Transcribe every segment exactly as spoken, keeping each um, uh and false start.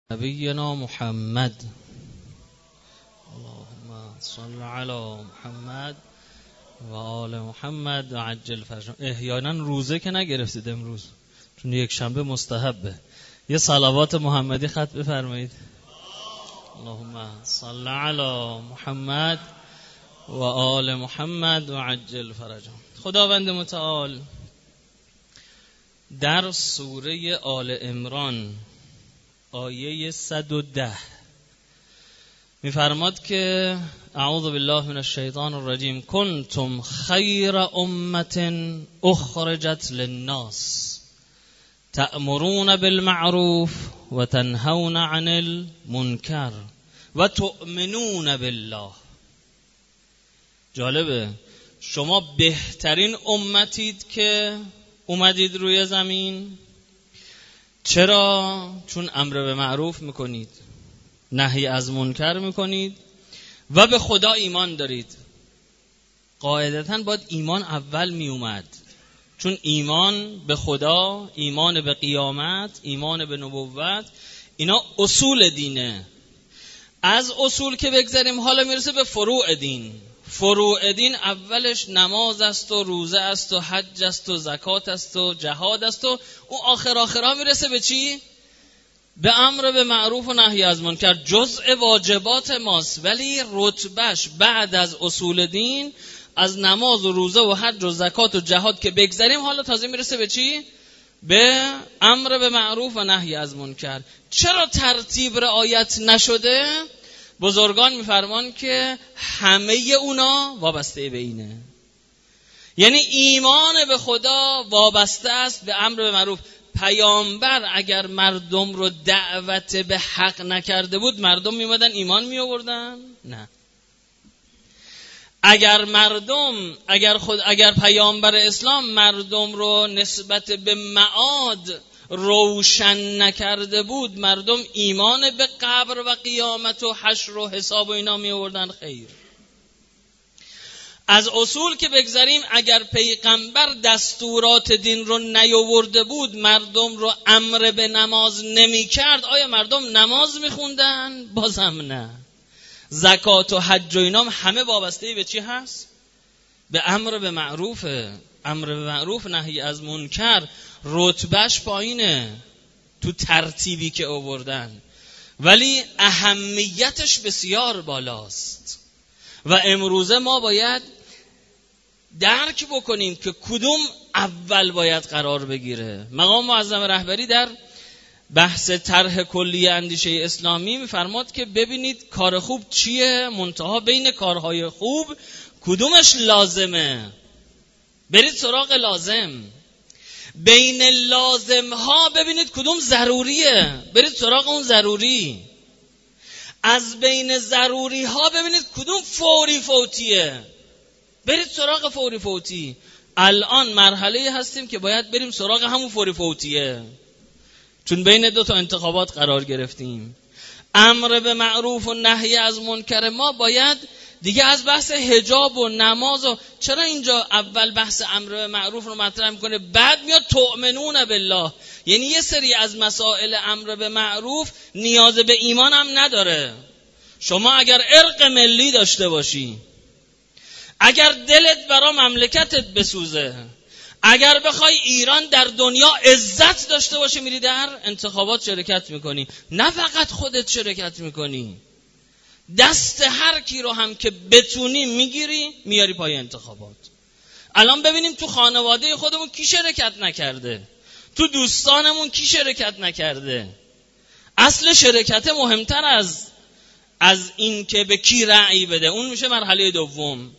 نبینا محمد اللهم صل علی محمد و آل محمد و عجل فرجهم. احیانا روزه که نگرفتید امروز چون یک شنبه مستحبه، یه صلوات محمدی خط بفرمایید. اللهم صل علی محمد و آل محمد و عجل فرجهم. خداوند متعال در سوره آل عمران آیه صد و ده می‌فرماد که اعوذ بالله من الشیطان الرجیم کنتم خیر امة اخرجت للناس تأمرون بالمعروف و تنهون عن المنکر و تؤمنون بالله. جالبه، شما بهترین امتید که اومدید روی زمین. چرا؟ چون امر به معروف میکنید، نهی از منکر میکنید و به خدا ایمان دارید. قاعدتاً باید ایمان اول میومد، چون ایمان به خدا، ایمان به قیامت، ایمان به نبوت، اینا اصول دینه. از اصول که بگذاریم حالا میرسه به فروع دین. فروع دین اولش نماز است و روزه است و حج است و زکات است و جهاد است و اون آخر آخرها میرسه به چی؟ به امر به معروف و نهی از منکر. جزء واجبات ماست، ولی رتبهش بعد از اصول دین، از نماز و روزه و حج و زکات و جهاد که بگذاریم حالا تازه میرسه به چی؟ به امر به معروف و نهی از منکر. چرا ترتیب رعایت نشده؟ بزرگان میفرمان که همه اونا وابسته به اینه، یعنی ایمان به خدا وابسته است به امر به معروف. پیامبر اگر مردم رو دعوت به حق نکرده بود مردم میمدن ایمان میآوردن؟ نه. اگر مردم اگر خود اگر پیامبر اسلام مردم رو نسبت به معاد روشن نکرده بود مردم ایمان به قبر و قیامت و حشر و حساب و اینا می آوردن؟ خیر. از اصول که بگذاریم، اگر پیغمبر دستورات دین رو نیاورده بود مردم رو امر به نماز نمی کرد، آیا مردم نماز می خوندن؟ بازم نه. زکات و حج و اینا همه وابسته به چی هست؟ به امر به معروفه. امر به معروف نهی از منکر رتبهش پایینه تو ترتیبی که آوردن، ولی اهمیتش بسیار بالاست. و امروزه ما باید درک بکنیم که کدوم اول باید قرار بگیره. مقام معظم رهبری در بحث طرح کلی اندیشه اسلامی میفرماد که ببینید کار خوب چیه، منتها بین کارهای خوب کدومش لازمه، برید سراغ لازم. بین لازم ها ببینید کدوم ضروریه، برید سراغ اون ضروری. از بین ضروری ها ببینید کدوم فوری فوتیه، برید سراغ فوری فوتی. الان مرحله هستیم که باید بریم سراغ همون فوری فوتیه، چون بین دو تا انتخابات قرار گرفتیم. امر به معروف و نهی از منکر ما باید دیگه از بحث حجاب و نماز و چرا اینجا اول بحث امر به معروف رو مطرح میکنه بعد میاد تؤمنون بالله؟ یعنی یه سری از مسائل امر به معروف نیاز به ایمان هم نداره. شما اگر ارق ملی داشته باشی، اگر دلت برا مملکتت بسوزه، اگر بخوای ایران در دنیا عزت داشته باشه، میری در انتخابات شرکت میکنی. نه فقط خودت شرکت میکنی، دست هر کی رو هم که بتونی میگیری میاری پای انتخابات. الان ببینیم تو خانواده خودمون کی شرکت نکرده، تو دوستانمون کی شرکت نکرده. اصل شرکت مهمتر از از این که به کی رأی بده، اون میشه مرحله دوم.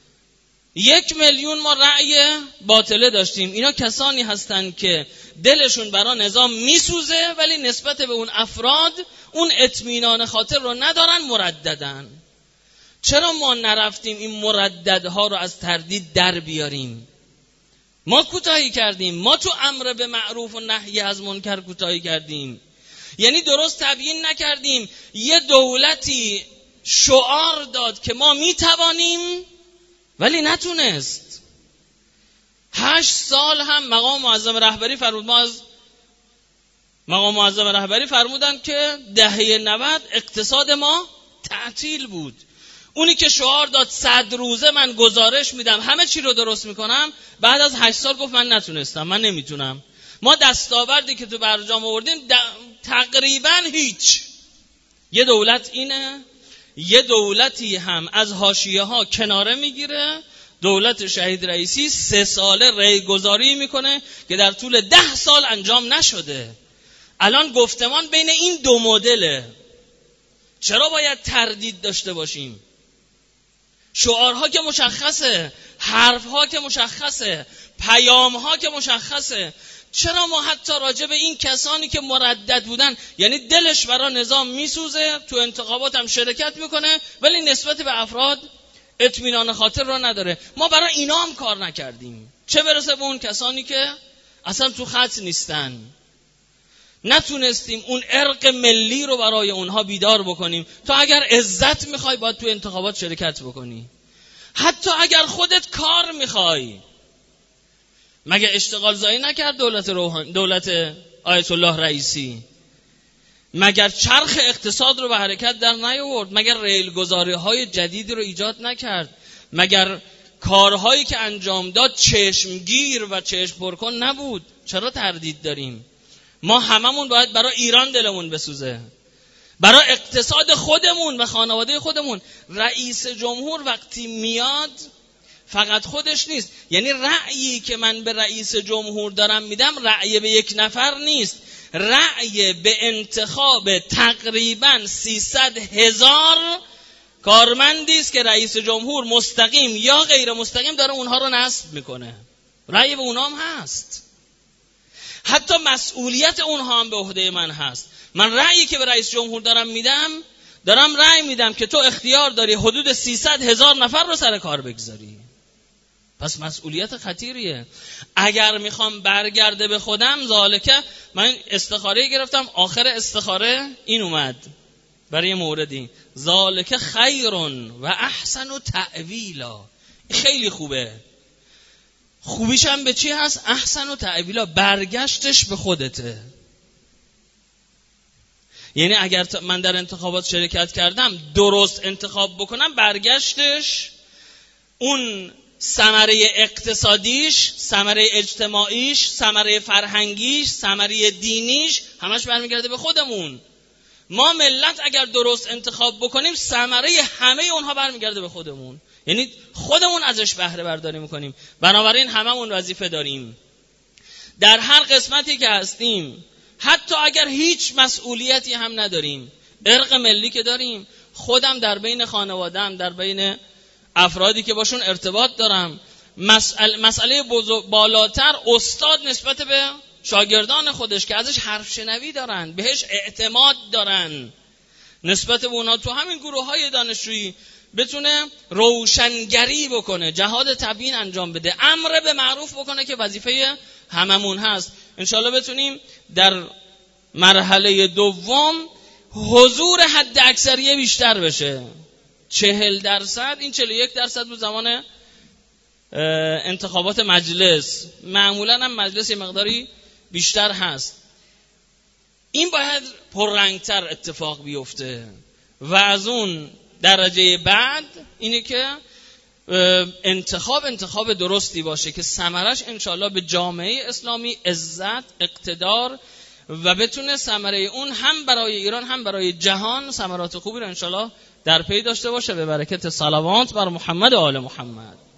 یک میلیون ما رأی باطله داشتیم. اینا کسانی هستن که دلشون برای نظام میسوزه ولی نسبت به اون افراد اون اطمینان خاطر رو ندارن، مرددن. چرا ما نرفتیم این مرددها رو از تردید در بیاریم؟ ما کوتاهی کردیم، ما تو امر به معروف و نهی از منکر کوتاهی کردیم. یعنی درست تبیین نکردیم. یه دولتی شعار داد که ما میتوانیم ولی نتونست. هشت سال هم مقام معظم رهبری فرمود ما از مقام معظم رهبری فرمودن که دهه نود اقتصاد ما تعطیل بود. اونی که شعار داد صد روزه من گزارش میدم همه چی رو درست میکنم، بعد از هشت سال گفت من نتونستم، من نمیتونم. ما دستاوردی که تو برجام آوردیم تقریبا هیچ. یه دولت اینه، یه دولتی هم از حاشیه ها کناره میگیره. دولت شهید رئیسی سه ساله ریگذاری میکنه که در طول ده سال انجام نشده. الان گفتمان بین این دو مدله. چرا باید تردید داشته باشیم؟ شعارها که مشخصه، حرفها که مشخصه، پیامها که مشخصه. چرا ما حتی راجع به این کسانی که مردد بودن، یعنی دلش برای نظام میسوزه، تو انتخابات هم شرکت میکنه، ولی نسبت به افراد اطمینان خاطر رو نداره، ما برای اینا هم کار نکردیم، چه برسه به اون کسانی که اصلا تو خط نیستن. نتونستیم اون ارق ملی رو برای اونها بیدار بکنیم. تو اگر عزت میخوای باید تو انتخابات شرکت بکنی، حتی اگر خودت کار میخوای. مگه اشتغال زایی نکرد دولت روحان دولت آیت الله رئیسی؟ مگر چرخ اقتصاد رو به حرکت در نیاورد؟ مگر ریل گذاری های جدید رو ایجاد نکرد؟ مگر کارهایی که انجام داد چشمگیر و چشم پرکن نبود؟ چرا تردید داریم؟ ما هممون باید برای ایران دلمون بسوزه، برای اقتصاد خودمون و خانواده خودمون. رئیس جمهور وقتی میاد فقط خودش نیست، یعنی رأیی که من به رئیس جمهور دارم میدم رأی به یک نفر نیست، رأی به انتخاب تقریبا سیصد هزار کارمندی است که رئیس جمهور مستقیم یا غیر مستقیم داره اونها رو نصب میکنه. رأی به اونها هم هست، حتی مسئولیت اونها هم به عهده من هست. من رأیی که به رئیس جمهور دارم میدم، دارم رأی میدم که تو اختیار داری حدود سیصد هزار نفر رو سر کار بگذاری. پس مسئولیت خطیریه. اگر میخوام برگرده به خودم، ذالکه، من استخاره گرفتم، آخر استخاره این اومد برای موردی، ذالکه خیرون و احسن و تأویلا. خیلی خوبه. خوبیش هم به چی هست؟ احسن و تأویلا، برگشتش به خودته. یعنی اگر من در انتخابات شرکت کردم درست انتخاب بکنم، برگشتش اون ثمره اقتصادیش، ثمره اجتماعیش، ثمره فرهنگیش، ثمره دینیش همش برمیگرده به خودمون. ما ملت اگر درست انتخاب بکنیم ثمره همه اونها برمیگرده به خودمون، یعنی خودمون ازش بهره برداری میکنیم. بنابراین هممون وظیفه داریم در هر قسمتی که هستیم، حتی اگر هیچ مسئولیتی هم نداریم، ارق ملی که داریم، خودم در بین خانواده‌ام، در بین افرادی که باشون ارتباط دارم، مسئله, مسئله بالاتر استاد نسبت به شاگردان خودش که ازش حرف شنوی دارن، بهش اعتماد دارن، نسبت به اونا تو همین گروه های دانشجویی بتونه روشنگری بکنه، جهاد تبیین انجام بده، امر به معروف بکنه که وظیفه هممون هست. انشالله بتونیم در مرحله دوم حضور حد اکثریه بیشتر بشه. چهل درصد، این چهل و یک درصد بود زمان انتخابات مجلس، معمولا هم مجلس یه مقداری بیشتر هست. این باید پررنگتر اتفاق بیفته و از اون درجه بعد اینه که انتخاب انتخاب درستی باشه که ثمرش انشالله به جامعه اسلامی عزت، اقتدار و بتونه ثمره اون هم برای ایران هم برای جهان ثمرات خوبی رو انشالله در پی داشته باشه. به برکت صلوات بر محمد و آل محمد.